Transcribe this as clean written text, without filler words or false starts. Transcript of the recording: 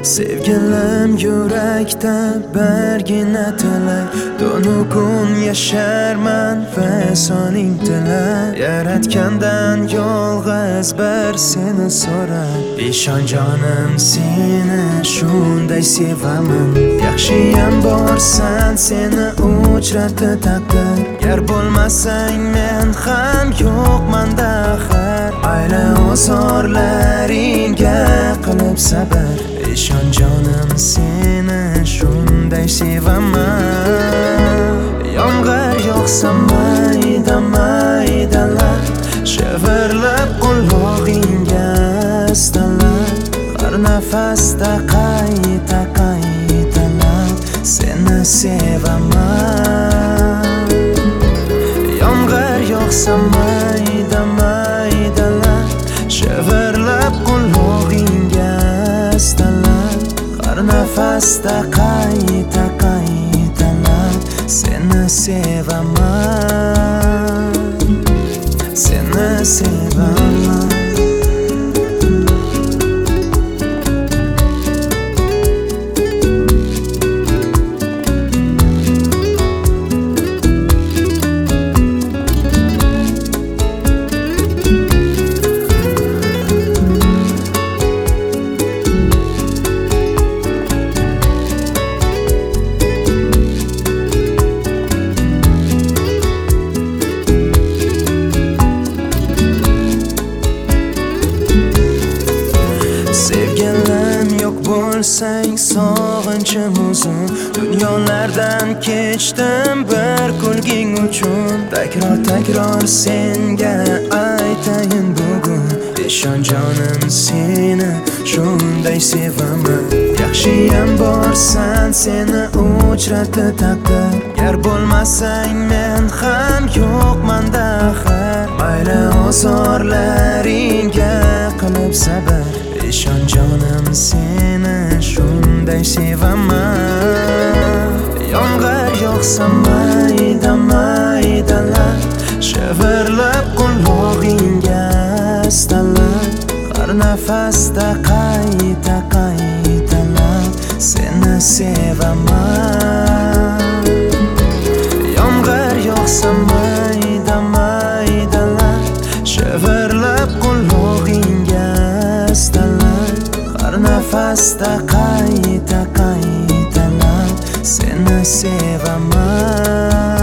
Sevgilim yurakda birgina tilak, tunu kun yasharman va soning tilak. Yaratgandan yolg'iz bir seni so'rab, ishon jonim seni shunday sevaman. Yaxshiyam borsan seni uchratdi taqdir, gar bo'lmasang men ham yo'qman-da axir. Mayli ozorlaringga qilib sabr, ishon jonim seni shunday sevaman. Yomg'ir yog'sa mayda maydalar, shivirlab qulog'ingga istalab, har nafasda qayta qaytalab seni sevaman. Yomg'ir yog'sa mayda maydalar, shivirlab qulog'ingga istalab, har nafasda qayta qaytalab seni sevaman, seni sevaman. Sevgilim yo'q bo'lsang sog'inchim uzun, dunyolardan kechdim bir kulging uchun. Takror senga aytayin bugun, ishon jonim seni shunday sevaman. Yaxshiyam borsan seni uchratdi taqdir, gar bo'lmasang men ham yo'qman-da axir. Mayli ozorlaringga qilib sabr, ishon jonim seni shunday sevaman. Yomg'ir yog'sa mayda maydalar, shivirlab qulog'ingga istalab, har nafasda qayta qaytalab seni sevaman. Yomg'ir yog'sa mayda maydalar, shivirlab qulog'ingga istalab, har nafasda qayta qaytalab seni sevaman.